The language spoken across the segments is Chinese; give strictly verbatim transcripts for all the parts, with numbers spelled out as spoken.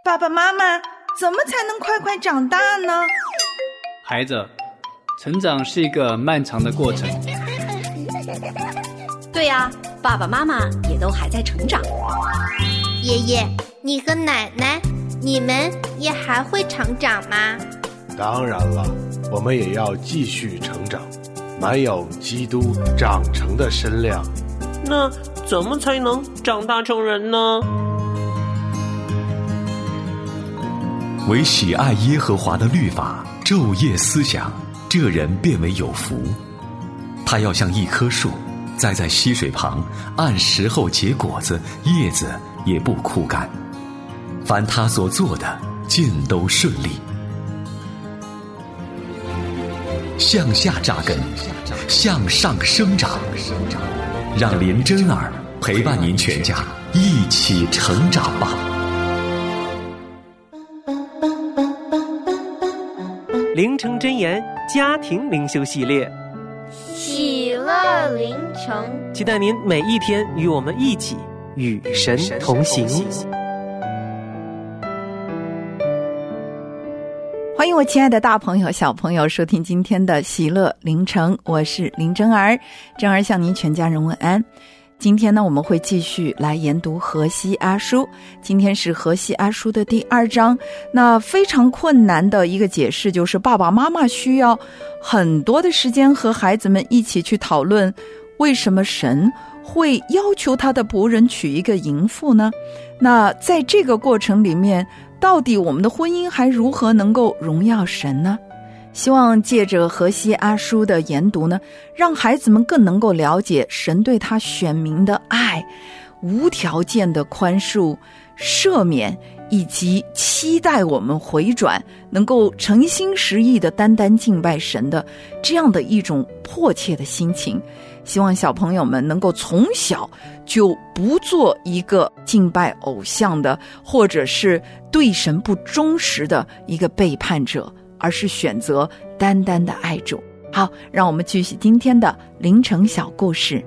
爸爸妈妈，怎么才能快快长大呢？ 孩子，成长是一个漫长的过程。 对呀，爸爸妈妈也都还在成长。 爷爷，你和奶奶，你们也还会成长吗？ 当然了，我们也要继续成长，满有基督长成的身量。 那怎么才能长大成人呢？ 唯喜爱耶和华的律法，昼夜思想，这人便为有福。他要像一棵树，栽在溪水旁，按时候结果子，叶子也不枯干。凡他所做的，尽都顺利。向下扎根，向上生长，让林真儿陪伴您全家一起成长吧。 灵城真言家庭灵修系列， 喜乐灵城， 期待您每一天与我们一起与神同行。 欢迎我亲爱的大朋友小朋友收听今天的喜乐灵城，我是林真儿，真儿向您全家人问安。今天呢，我们会继续来研读何西阿书。今天是何西阿书的第二章。那非常困难的一个解释就是爸爸妈妈需要很多的时间和孩子们一起去讨论，为什么神会要求他的仆人娶一个淫妇呢？那在这个过程里面，到底我们的婚姻还如何能够荣耀神呢？希望借着何西阿书的研读呢，让孩子们更能够了解神对他选民的爱，无条件的宽恕、赦免，以及期待我们回转，能够诚心实意的单单敬拜神的这样的一种迫切的心情。希望小朋友们能够从小就不做一个敬拜偶像的，或者是对神不忠实的一个背叛者，而是选择单单的爱主。好，让我们继续今天的灵城小故事。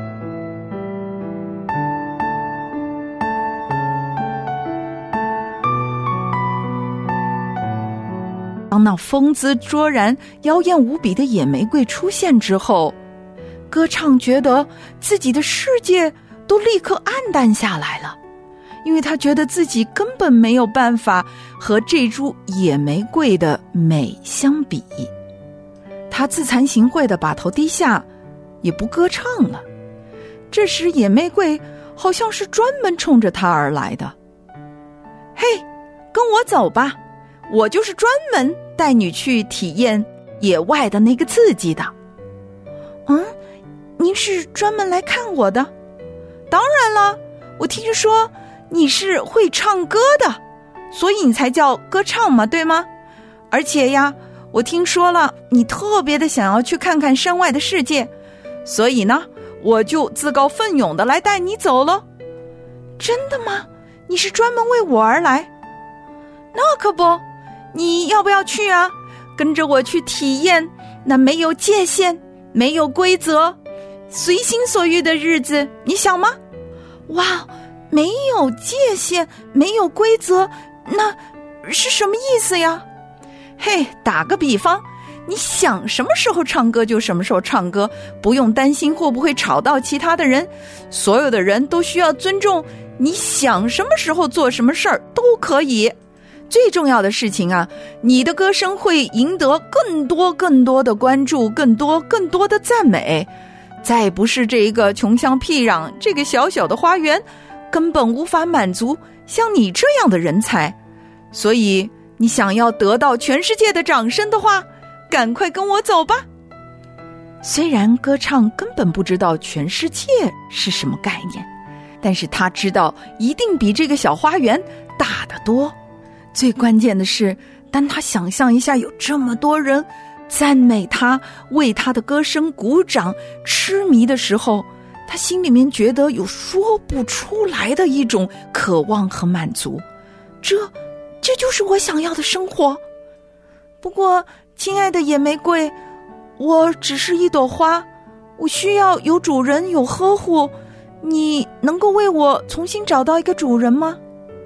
当那风姿卓然、妖艳无比的野玫瑰出现之后，歌唱觉得自己的世界都立刻暗淡下来了，因为他觉得自己根本没有办法和这株野玫瑰的美相比。他自惭形秽地把头低下，也不歌唱了。这时野玫瑰好像是专门冲着他而来的。嘿，跟我走吧，我就是专门带你去体验野外的那个刺激的。嗯，您是专门来看我的？当然了，我听说你是会唱歌的，所以你才叫歌唱嘛，对吗？而且呀，我听说了你特别的想要去看看山外的世界，所以呢，我就自告奋勇的来带你走了。真的吗？你是专门为我而来？那可不，你要不要去啊？跟着我去体验那没有界限、没有规则、随心所欲的日子，你想吗？哇，没有界限，没有规则，那是什么意思呀？嘿，打个比方，你想什么时候唱歌就什么时候唱歌，不用担心会不会吵到其他的人，所有的人都需要尊重，你想什么时候做什么事儿都可以。最重要的事情啊，你的歌声会赢得更多更多的关注，更多更多的赞美。再不是这一个穷乡僻壤，这个小小的花园根本无法满足像你这样的人才。所以你想要得到全世界的掌声的话，赶快跟我走吧。虽然歌唱根本不知道全世界是什么概念，但是他知道一定比这个小花园大得多。最关键的是，当他想象一下有这么多人赞美他，为他的歌声鼓掌痴迷的时候，他心里面觉得有说不出来的一种渴望和满足。这这就是我想要的生活。不过亲爱的野玫瑰，我只是一朵花，我需要有主人，有呵护，你能够为我重新找到一个主人吗？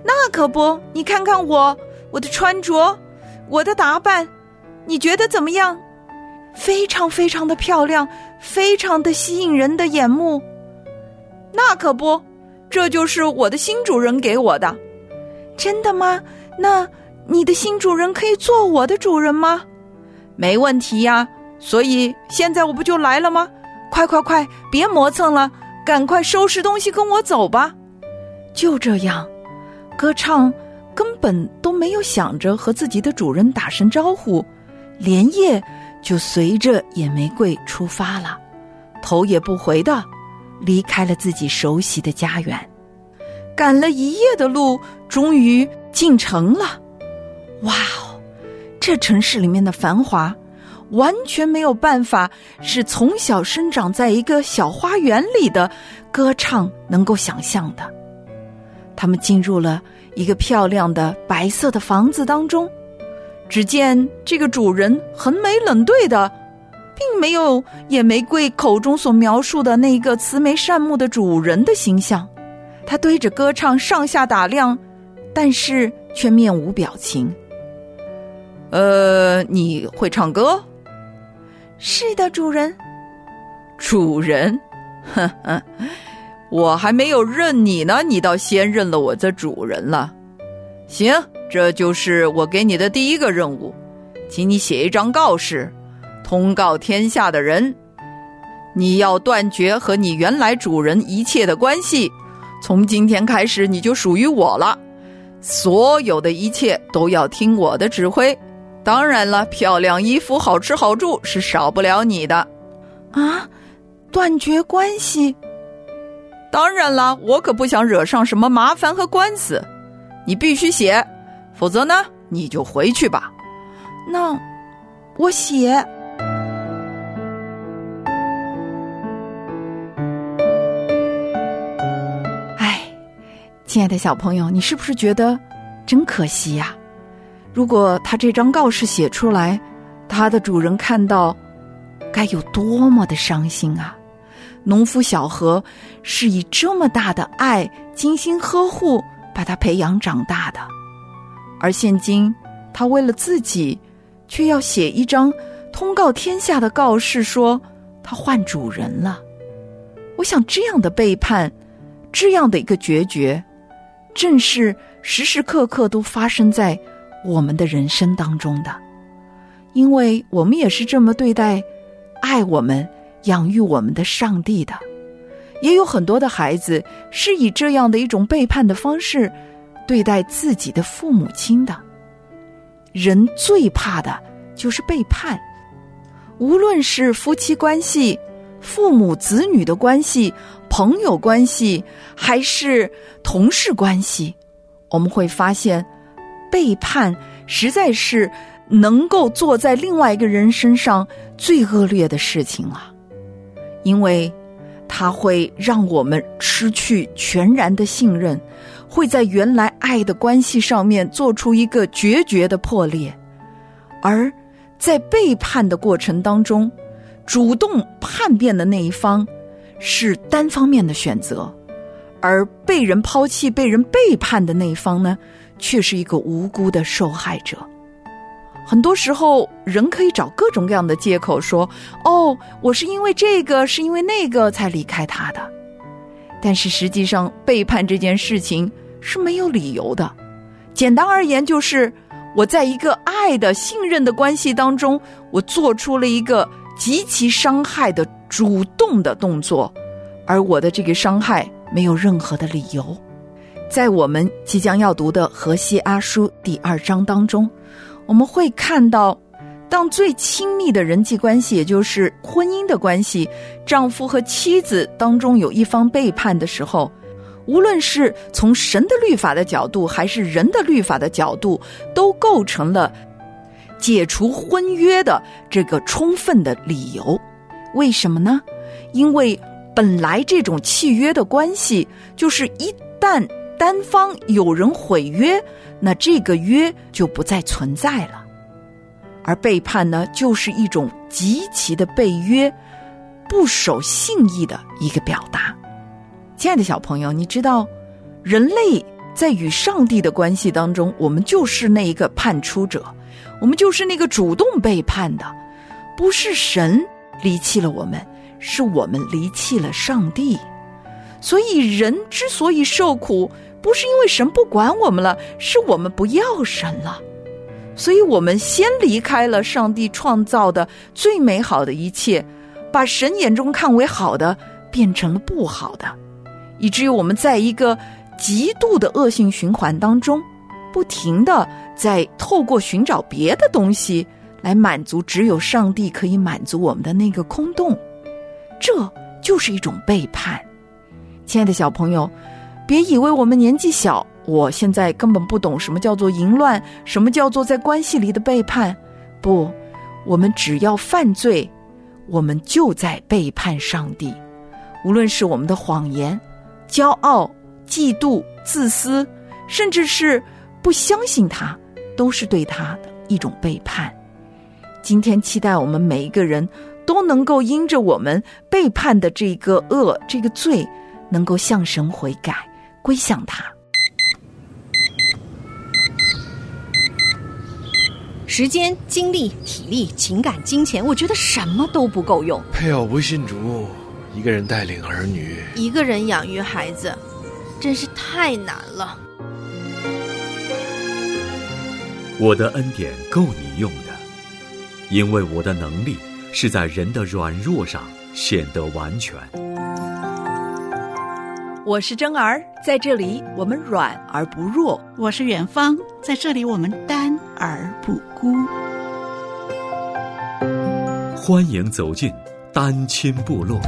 那可不，你看看我，我的穿着，我的打扮，你觉得怎么样？非常非常的漂亮，非常的吸引人的眼目。那可不，这就是我的新主人给我的。真的吗？那你的新主人可以做我的主人吗？没问题呀，所以现在我不就来了吗？快快快，别磨蹭了，赶快收拾东西跟我走吧。就这样，歌唱根本都没有想着和自己的主人打声招呼，连夜就随着野玫瑰出发了，头也不回的离开了自己熟悉的家园。赶了一夜的路，终于进城了。哇哦，这城市里面的繁华完全没有办法是从小生长在一个小花园里的歌唱能够想象的。他们进入了一个漂亮的白色的房子当中，只见这个主人横眉冷对的，并没有野玫瑰口中所描述的那个慈眉善目的主人的形象。他对着歌唱上下打量，但是却面无表情。呃，你会唱歌？是的，主人。主人？呵呵，我还没有认你呢，你倒先认了我的主人了。行，这就是我给你的第一个任务，请你写一张告示，通告天下的人，你要断绝和你原来主人一切的关系，从今天开始你就属于我了，所有的一切都要听我的指挥。当然了，漂亮衣服好吃好住是少不了你的。啊，断绝关系？当然了，我可不想惹上什么麻烦和官司，你必须写，否则呢你就回去吧。那我写。哎，亲爱的小朋友，你是不是觉得真可惜呀？如果他这张告示写出来，他的主人看到，该有多么的伤心啊！农夫小何是以这么大的爱精心呵护把他培养长大的，而现今他为了自己却要写一张通告天下的告示，说他换主人了。我想这样的背叛，这样的一个决绝，正是时时刻刻都发生在我们的人生当中的。因为我们也是这么对待爱我们养育我们的上帝的。也有很多的孩子是以这样的一种背叛的方式对待自己的父母亲的。人最怕的就是背叛，无论是夫妻关系、父母子女的关系、朋友关系，还是同事关系，我们会发现背叛实在是能够做在另外一个人身上最恶劣的事情了。因为它会让我们失去全然的信任，会在原来爱的关系上面做出一个决绝的破裂。而在背叛的过程当中，主动叛变的那一方是单方面的选择，而被人抛弃、被人背叛的那一方呢，却是一个无辜的受害者。很多时候人可以找各种各样的借口说，哦，我是因为这个是因为那个才离开他的。但是实际上背叛这件事情是没有理由的。简单而言，就是我在一个爱的信任的关系当中，我做出了一个极其伤害的主动的动作，而我的这个伤害没有任何的理由。在我们即将要读的何西阿书第二章当中，我们会看到，当最亲密的人际关系，也就是婚姻的关系，丈夫和妻子当中有一方背叛的时候，无论是从神的律法的角度还是人的律法的角度，都构成了解除婚约的这个充分的理由。为什么呢？因为本来这种契约的关系，就是一旦单方有人毁约，那这个约就不再存在了。而背叛呢，就是一种极其的背约、不守信义的一个表达。亲爱的小朋友，你知道人类在与上帝的关系当中，我们就是那一个叛出者，我们就是那个主动背叛的，不是神离弃了我们，是我们离弃了上帝。所以人之所以受苦，不是因为神不管我们了，是我们不要神了。所以我们先离开了上帝创造的最美好的一切，把神眼中看为好的变成了不好的，以至于我们在一个极度的恶性循环当中，不停地在透过寻找别的东西来满足只有上帝可以满足我们的那个空洞。这就是一种背叛。亲爱的小朋友，别以为我们年纪小，我现在根本不懂什么叫做淫乱，什么叫做在关系里的背叛。不，我们只要犯罪，我们就在背叛上帝。无论是我们的谎言、骄傲、嫉妒、自私，甚至是不相信他，都是对他的一种背叛。今天期待我们每一个人都能够因着我们背叛的这个恶、这个罪，能够向神悔改，归向他。 时间、精力、体力、情感、金钱，我觉得什么都不够用。 配偶不信主，一个人带领儿女， 一个人养育孩子，真是太难了。 我的恩典够你用的，因为我的能力是在人的软弱上显得完全。 我是真儿，在这里我们软而不弱。 我是远方，在这里我们单而不孤。 欢迎走进单亲部落。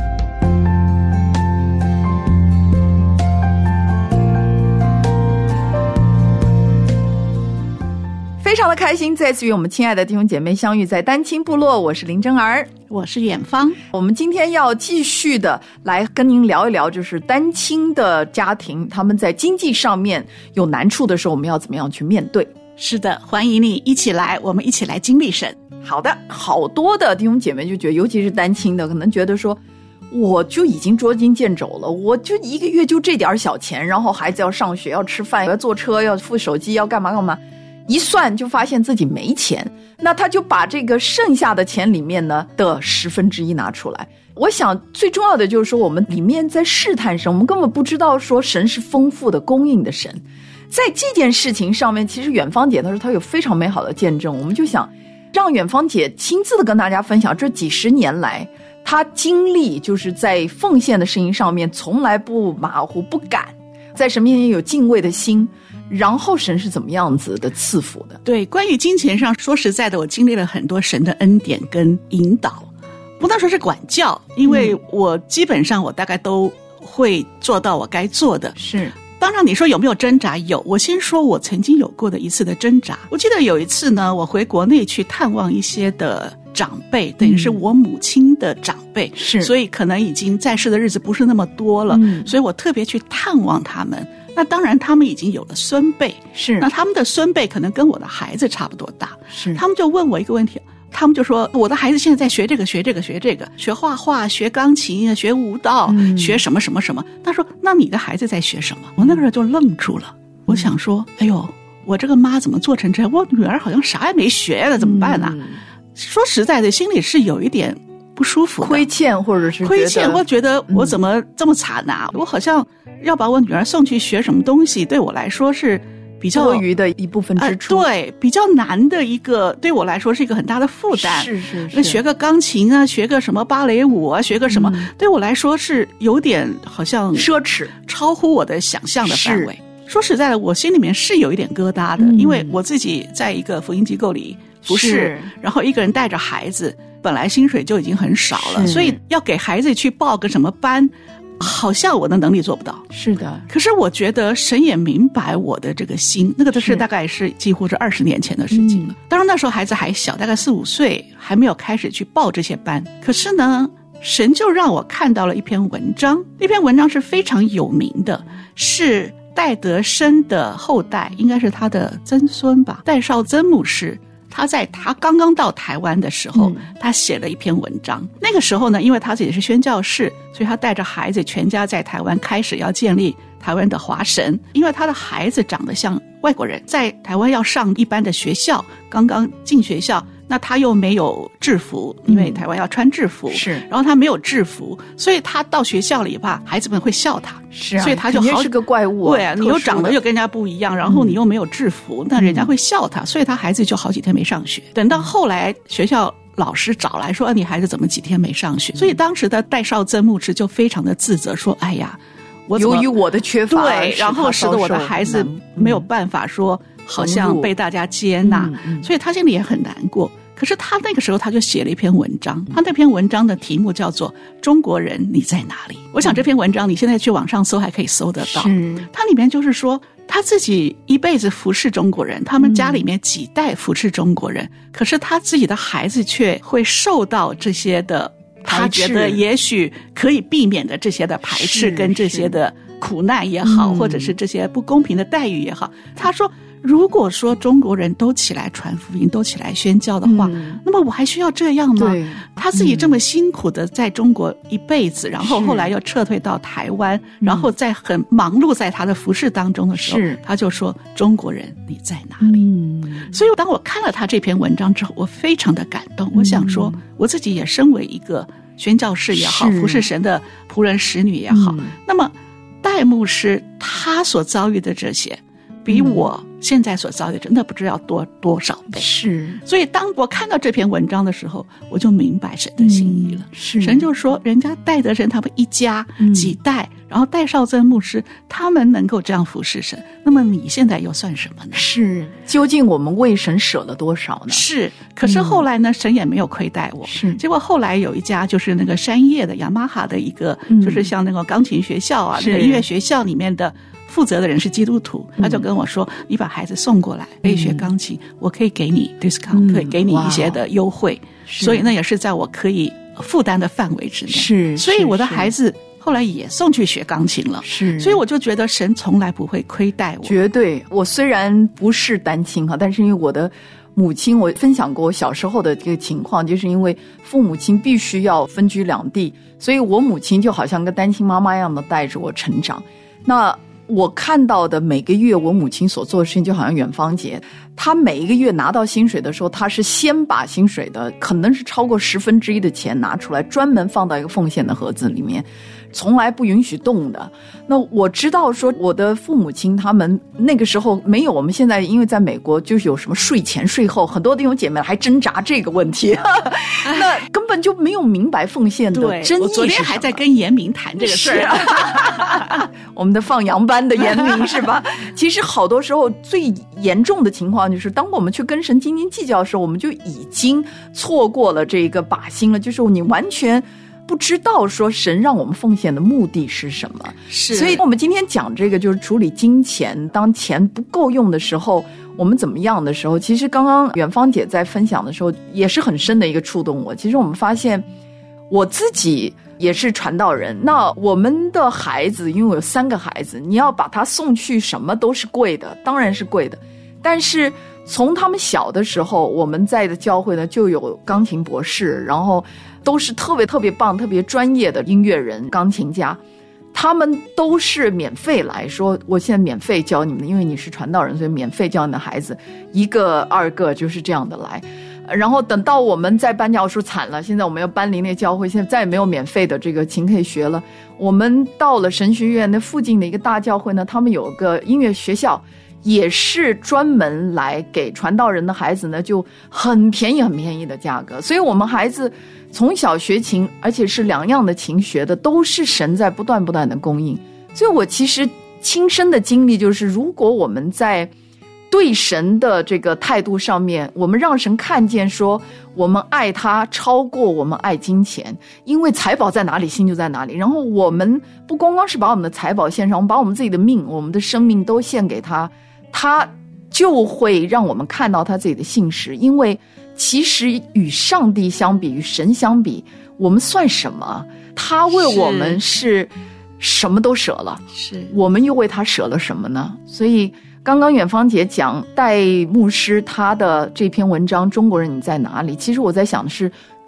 非常的开心，再次与我们亲爱的弟兄姐妹相遇在单亲部落。我是林真儿， 我是远方。 我们今天要继续的来跟您聊一聊，就是单亲的家庭，他们在经济上面有难处的时候，我们要怎么样去面对。 是的，欢迎你一起来，我们一起来经历神。 好的，好多的弟兄姐妹就觉得，尤其是单亲的，可能觉得说，我就已经捉襟见肘了，我就一个月就这点小钱，然后孩子要上学，要吃饭，要坐车，要付手机，要干嘛干嘛，一算就发现自己没钱，那他就把这个剩下的钱里面呢的十分之一拿出来。我想最重要的就是说，我们里面在试探神，我们根本不知道说神是丰富的供应的神。在这件事情上面，其实远方姐她说她有非常美好的见证，我们就想让远方姐亲自的跟大家分享这几十年来她经历，就是在奉献的事情上面从来不马虎不敢，在神面前有敬畏的心，然后神是怎么样子的赐福的。 对，关于金钱上，说实在的，我经历了很多神的恩典跟引导，不能说是管教，因为我基本上我大概都会做到我该做的。 是， 当然你说有没有挣扎，有。我先说我曾经有过的一次的挣扎。我记得有一次呢，我回国内去探望一些的长辈，等于是我母亲的长辈， 是， 所以可能已经在世的日子不是那么多了， 嗯， 所以我特别去探望他们。那当然他们已经有了孙辈， 是， 那他们的孙辈可能跟我的孩子差不多大， 是， 他们就问我一个问题，他们就说我的孩子现在在学这个学这个学这个，学画画，学钢琴，学舞蹈，嗯，学什么什么什么。他说那你的孩子在学什么？我那个时候就愣住了，我想说哎呦，我这个妈怎么做成这样，我女儿好像啥也没学了，怎么办啊？嗯，说实在的，心里是有一点不舒服的， 亏欠，或者是亏欠，我觉得我怎么这么惨啊，嗯，我好像要把我女儿送去学什么东西，对我来说是比较多余的一部分支出， 呃，对，比较难的一个，对我来说是一个很大的负担。 是是是， 那学个钢琴啊，学个什么芭蕾舞啊，学个什么，嗯，对我来说是有点好像奢侈， 超乎我的想象的范围。说实在的，我心里面是有一点疙瘩的，嗯，因为我自己在一个福音机构里服侍，然后一个人带着孩子，本来薪水就已经很少了，所以要给孩子去报个什么班，好像我的能力做不到。 是的， 可是我觉得神也明白我的这个心，那个都是大概是几乎是二十年前的事情了，嗯，当然那时候孩子还小，大概四五岁，还没有开始去报这些班。可是呢，神就让我看到了一篇文章，那篇文章是非常有名的，是戴德生的后代，应该是他的曾孙吧，戴绍曾牧师，他在他刚刚到台湾的时候，嗯，他写了一篇文章。那个时候呢，因为他自己是宣教士，所以他带着孩子全家在台湾开始要建立台湾的华神，因为他的孩子长得像外国人，在台湾要上一般的学校，刚刚进学校，那他又没有制服，因为台湾要穿制服，是、嗯，然后他没有制服，所以他到学校里吧，孩子们会笑他， 是啊， 所以他就好是个怪物、啊， 对啊，你又长得又跟人家不一样，然后你又没有制服，嗯、那人家会笑他，所以他孩子就好几天没上学。等到后来学校老师找来说，啊、你孩子怎么几天没上学？所以当时的戴绍曾牧师就非常的自责，说：“哎呀，我由于我的缺乏， 对，然后使得我的孩子没有办法说，好像被大家接纳，嗯嗯、所以他心里也很难过。”可是他那个时候他就写了一篇文章，他那篇文章的题目叫做《中国人你在哪里》。我想这篇文章你现在去网上搜还可以搜得到。它里面就是说他自己一辈子服侍中国人，他们家里面几代服侍中国人，嗯、可是他自己的孩子却会受到这些的，他觉得也许可以避免的这些的排斥跟这些的苦难也好，或者是这些不公平的待遇也好。他说如果说中国人都起来传福音，都起来宣教的话，嗯、那么我还需要这样吗？他自己这么辛苦的在中国一辈子，嗯、然后后来又撤退到台湾，然后在很忙碌在他的服事当中的时候，他就说：“中国人你在哪里？”嗯、所以当我看了他这篇文章之后，我非常的感动。嗯、我想说，我自己也身为一个宣教士也好，服事神的仆人使女也好，嗯、那么戴牧师他所遭遇的这些，比我现在所遭遇的那不知道多多少倍。是，所以当我看到这篇文章的时候，我就明白神的心意了。嗯、是，神就说，人家戴德生他们一家、嗯、几代，然后戴绍曾牧师他们能够这样服侍神，那么你现在又算什么呢？ 是，究竟我们为神舍了多少呢？ 是，可是后来呢，嗯、神也没有亏待我。是，结果后来有一家就是那个山叶的雅马哈的一个，嗯、就是像那个钢琴学校啊，那个音乐学校里面的负责的人是基督徒，他就跟我说：“你把孩子送过来，可以学钢琴，嗯、我可以给你 discount，、嗯、可以给你一些的优惠。”所以那也是在我可以负担的范围之内。是，所以我的孩子后来也送去学钢琴了。是，所以我就觉得神从来不会亏待我。 绝对，我虽然不是单亲哈，但是因为我的母亲，我分享过我小时候的这个情况，就是因为父母亲必须要分居两地，所以我母亲就好像个单亲妈妈一样的带着我成长。那我看到的每个月我母亲所做的事情，就好像远方姐，她每一个月拿到薪水的时候，她是先把薪水的可能是超过十分之一的钱拿出来，专门放到一个奉献的盒子里面，从来不允许动的。那我知道说我的父母亲他们那个时候没有我们现在，因为在美国就是有什么税前税后，很多弟兄姐妹还挣扎这个问题那根本就没有明白奉献的真意。 我昨天还在跟严明谈这个事儿啊我们的放羊班的严明是吧其实好多时候最严重的情况就是当我们去跟神斤斤计较的时候，我们就已经错过了这个靶心了，就是你完全不知道说神让我们奉献的目的是什么。是，所以我们今天讲这个就是处理金钱，当钱不够用的时候我们怎么样的时候，其实刚刚远芳姐在分享的时候也是很深的一个触动我。其实我们发现我自己也是传道人，那我们的孩子，因为我有三个孩子，你要把他送去什么都是贵的，当然是贵的，但是从他们小的时候，我们在的教会呢就有钢琴博士，然后都是特别特别棒特别专业的音乐人钢琴家，他们都是免费来说我现在免费教你们，因为你是传道人，所以免费教你的孩子，一个二个就是这样的来。然后等到我们在搬家，我说惨了，现在我们要搬离那教会，现在再也没有免费的这个琴可以学了。我们到了神学院的附近的一个大教会呢，他们有个音乐学校，也是专门来给传道人的孩子呢，就很便宜很便宜的价格。所以我们孩子从小学琴，而且是两样的琴学的，都是神在不断不断的供应。所以我其实亲身的经历就是，如果我们在对神的这个态度上面，我们让神看见说我们爱他超过我们爱金钱，因为财宝在哪里心就在哪里。然后我们不光光是把我们的财宝献上，我们把我们自己的命我们的生命都献给他，他就会让我们看到他自己的信实。因为其实与上帝相比，与神相比，我们算什么？他为我们是什么都舍了，是我们又为他舍了什么呢？所以刚刚远芳姐讲戴牧师他的这篇文章《中国人你在哪里》，其实我在想的是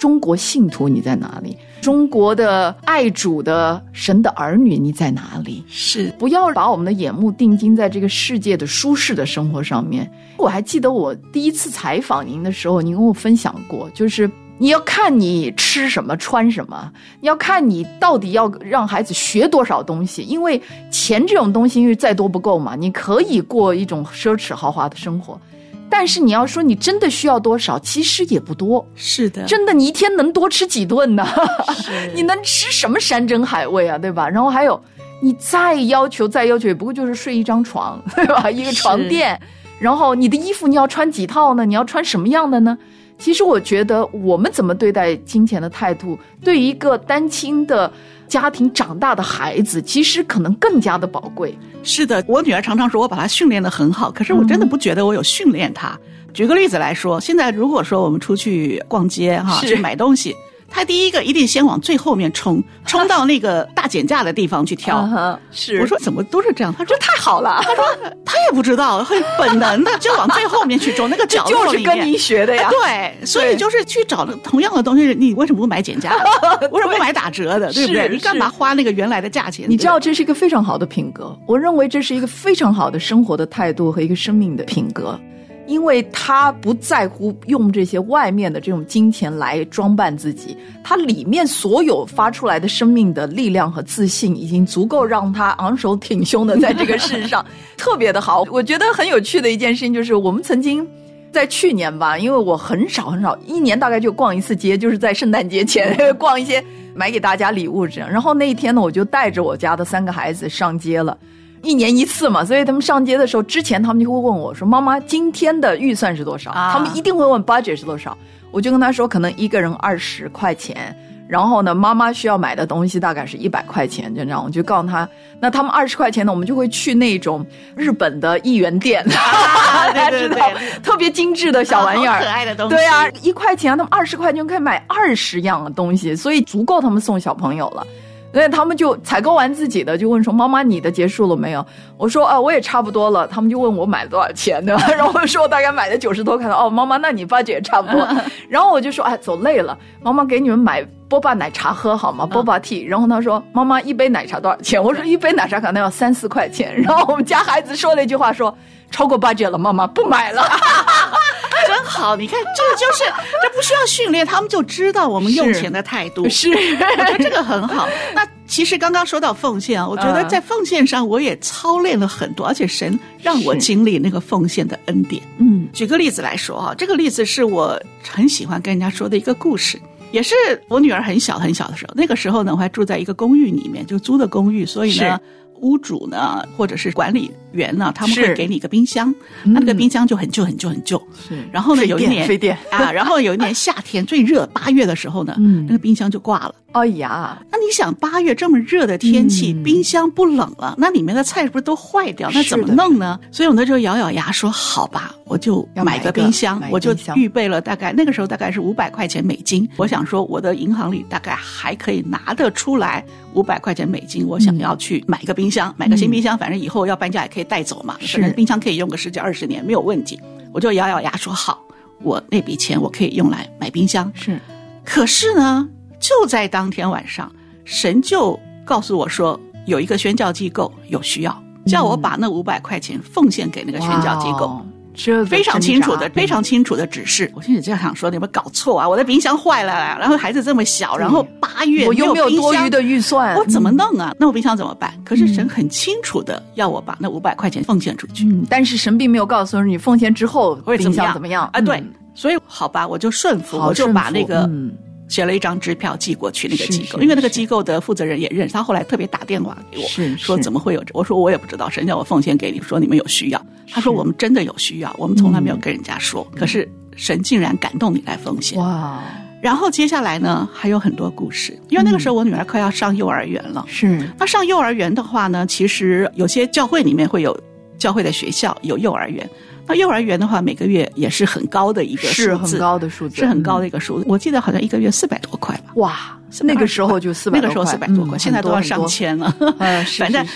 中国信徒你在哪里？中国的爱主的神的儿女你在哪里？ 是， 不要把我们的眼目定睛在这个世界的舒适的生活上面。我还记得我第一次采访您的时候，您跟我分享过，就是你要看你吃什么穿什么，你要看你到底要让孩子学多少东西，因为钱这种东西因为再多不够嘛，你可以过一种奢侈豪华的生活，但是你要说你真的需要多少，其实也不多。 是的， 真的你一天能多吃几顿呢？你能吃什么山珍海味啊，对吧？然后还有你再要求再要求也不过就是睡一张床，对吧？一个床垫，然后你的衣服你要穿几套呢？你要穿什么样的呢？其实我觉得我们怎么对待金钱的态度，对于一个单亲的家庭长大的孩子，其实可能更加的宝贵。 是的，我女儿常常说我把她训练得很好，可是我真的不觉得我有训练她。嗯、举个例子来说，现在如果说我们出去逛街哈，去买东西，她第一个一定先往最后面冲，冲到那个大减价的地方去挑。 uh-huh, 是， 我说怎么都是这样？她说这太好了。 她说她也不知道，会本能的就往最后面去冲那个角落里面。 就是跟您学的呀。 对，所以就是去找同样的东西，你为什么不买减价的？为什么不买打折的？对不对？你干嘛花那个原来的价钱？ 你知道这是一个非常好的品格，我认为这是一个非常好的生活的态度和一个生命的品格。因为他不在乎用这些外面的这种金钱来装扮自己，他里面所有发出来的生命的力量和自信已经足够让他昂首挺胸的在这个世上特别的好。我觉得很有趣的一件事情就是我们曾经在去年吧，因为我很少很少一年大概就逛一次街，就是在圣诞节前逛一些买给大家礼物这样。然后那一天呢，我就带着我家的三个孩子上街了，一年一次嘛，所以他们上街的时候之前他们就会问我说，妈妈今天的预算是多少、啊、他们一定会问 budget 是多少。我就跟他说可能一个人二十块钱，然后呢妈妈需要买的东西大概是一百块钱，就这样我就告诉他，那他们二十块钱呢我们就会去那种日本的一元店、啊、大家知道特别精致的小玩意儿、啊、 可爱的东西。 对啊，一块钱他们二十块钱可以买二十样的东西，所以足够他们送小朋友了。所以他们就采购完自己的就问说，妈妈你的结束了没有？我说啊我也差不多了。他们就问我买了多少钱的，然后我说我大概买了九十多块。哦妈妈那你budget也差不多。然后我就说哎走累了，妈妈给你们买波霸奶茶喝好吗？波霸 tea。然后他说妈妈一杯奶茶多少钱？我说一杯奶茶可能要三四块钱。然后我们家孩子说了一句话说，超过 budget 了，妈妈不买了。 真好，你看这个就是这不需要训练，他们就知道我们用钱的态度。 是， 我觉得这个很好。那其实刚刚说到奉献啊，我觉得在奉献上我也操练了很多，而且神让我经历那个奉献的恩典。嗯，举个例子来说啊，这个例子是我很喜欢跟人家说的一个故事。也是我女儿很小很小的时候，那个时候呢我还住在一个公寓里面，就租的公寓，所以呢屋主呢或者是管理员呢他们会给你一个冰箱，那那个冰箱就很旧很旧很旧。是，然后呢有一年飞电啊，然后有一年夏天最热八月的时候呢、嗯、那个冰箱就挂了。 哎呀， 那你想八月这么热的天气、嗯、冰箱不冷了，那里面的菜是不是都坏掉？那怎么弄呢？所以我那时候咬咬牙说好吧，我就买个冰箱，我就预备了大概那个时候大概是五百块钱美金。我想说我的银行里大概还可以拿得出来五百块钱美金，我想要去买个冰箱、嗯、买个新冰箱，反正以后要搬家也可以带走嘛，反正冰箱可以用个十几二十年没有问题。我就咬咬牙说好，我那笔钱我可以用来买冰箱。是，可是呢就在当天晚上，神就告诉我说有一个宣教机构有需要，叫我把那五百块钱奉献给那个宣教机构。这非常清楚的非常清楚的指示。我现在就想说你有没有搞错啊，我的冰箱坏了啦，然后孩子这么小，然后八月我又没有多余的预算， 我怎么弄啊、嗯、那我冰箱怎么办？可是神很清楚的要我把那五百块钱奉献出去、 嗯、但是神并没有告诉你奉献之后冰箱怎么样啊？对、嗯、所以好吧，我就顺服，我就把那个嗯写了一张支票寄过去那个机构，因为那个机构的负责人也认识，他后来特别打电话给我是说怎么会有，我说我也不知道，神叫我奉献给你，说你们有需要，他说我们真的有需要，我们从来没有跟人家说、嗯、可是神竟然感动你来奉献。哇！然后接下来呢还有很多故事，因为那个时候我女儿快要上幼儿园了、嗯、是那上幼儿园的话呢，其实有些教会里面会有教会的学校有幼儿园，那幼儿园的话每个月也是很高的一个数字， 是很高的数字， 是很高的一个数字、嗯、我记得好像一个月四百多块吧。 哇，那个时候就四百多块， 那个时候四百多块、嗯、现在都要上千了、 呃、是反正是是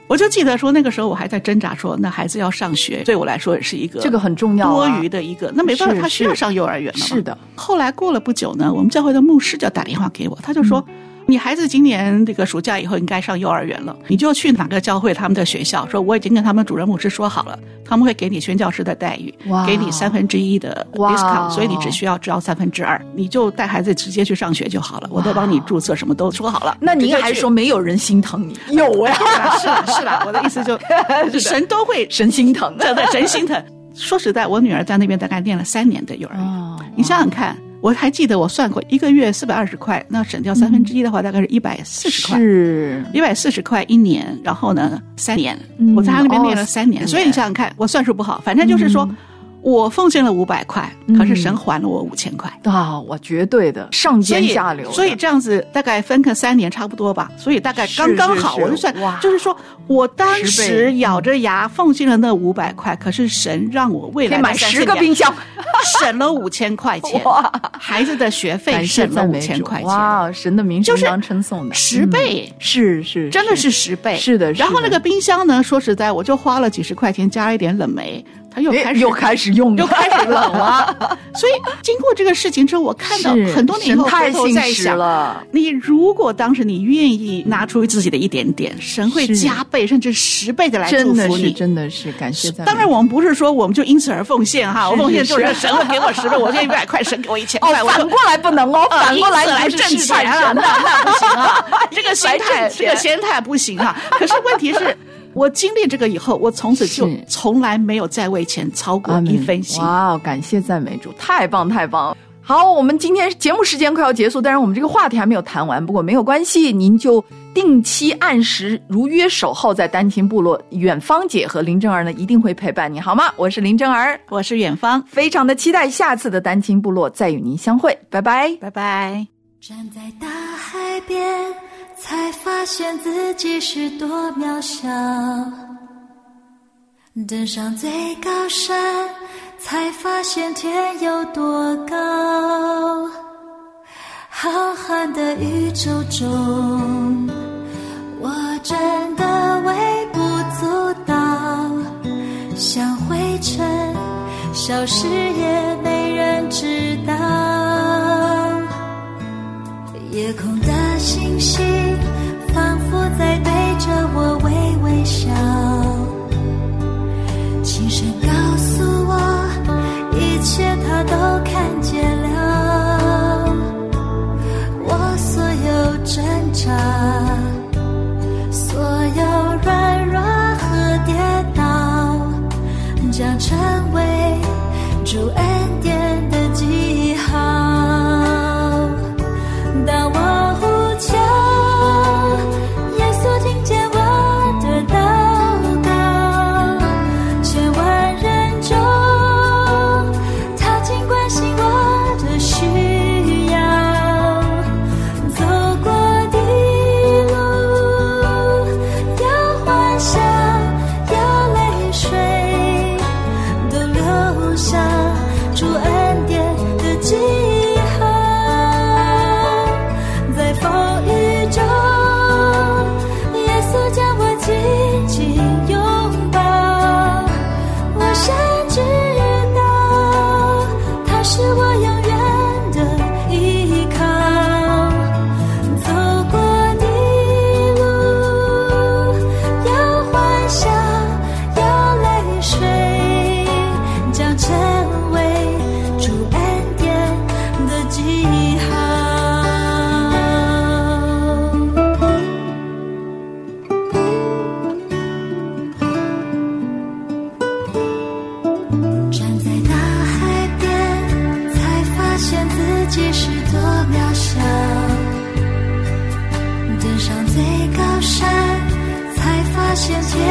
我就记得说那个时候我还在挣扎说那孩子要上学对我来说也是一个这个很重要、啊、 多余的一个，那没办法他需要上幼儿园了嘛。 是的。 后来过了不久呢，我们教会的牧师就打电话给我，他就说、嗯你孩子今年这个暑假以后应该上幼儿园了，你就去哪个教会他们的学校，说我已经跟他们主任牧师说好了，他们会给你宣教师的待遇，给你三分之一的 discount， 所以你只需要交三分之二，你就带孩子直接去上学就好了，我都帮你注册，什么都说好了。 那你还说没有人心疼你？有呀， 是啦是啦，我的意思就神都会神心疼， 真的神心疼。说实在，我女儿在那边大概念了三年的幼儿园，哦、你想想看。我还记得我算过一个月四百二十块，那省掉三分之一的话，大概是一百四十块，是一百四十块一年。然后呢，三年，嗯、我在他那边念了三年，哦、所以你想想看，我算数不好，反正就是说。嗯我奉献了五百块，可是神还了我五千块啊！我绝对的上尖下流， 所以这样子大概分个三年差不多吧，所以大概刚刚好。我就算，就是说我当时咬着牙奉献了那五百块，可是神让我未来买十个冰箱， 省了五千块钱，孩子的学费省了五千块钱。 哇，神的名声当称颂的十倍， 嗯、是是， 真的是十倍， 是的。 然后那个冰箱呢，说实在，我就花了几十块钱加了一点冷媒。他又开始又开始用又开始冷了，所以经过这个事情之后，我看到很多年以后回头在想了，你如果当时你愿意拿出自己的一点点，神会加倍甚至十倍的来祝福你， 真的是感谢。 当然我们不是说我们就因此而奉献哈，我奉献就是神会给我十倍，我现在一百块，神给我一千块， 哦，反过来不能哦，反过来来挣钱啊，那那不行啊，这个心态这个心态不行啊。可是问题是。我经历这个以后，我从此就从来没有再为钱超过一分心。 哇，感谢赞美主，太棒太棒！好，我们今天节目时间快要结束，但是我们这个话题还没有谈完，不过没有关系，您就定期按时如约守候在单亲部落，远方姐和林真儿呢一定会陪伴你，好吗？我是林真儿， 我是远方， 非常的期待下次的单亲部落再与您相会，拜拜， 拜拜。 站在大海边，才发现自己是多渺小，登上最高山，才发现天有多高。浩瀚的宇宙中，我真的微不足道，像灰尘消失也没人知道。夜空的星星仿佛在对着我微微笑，轻声告诉我一切他都看见了。我所有挣扎，所有软弱和跌倒，将成为主恩典的记号。当我呼求，耶稣听见我的祷告，千万人中他尽关心我的需要。走过的路有欢笑有泪水，都留下主恩典的记号。在风雨中，耶稣将我紧紧拥抱，我深知道他是我永远的依靠。走过的路有欢笑有泪水，将成为主恩典的记号。站在大海边，才发现自己是多渺小，登上最高山，才发现天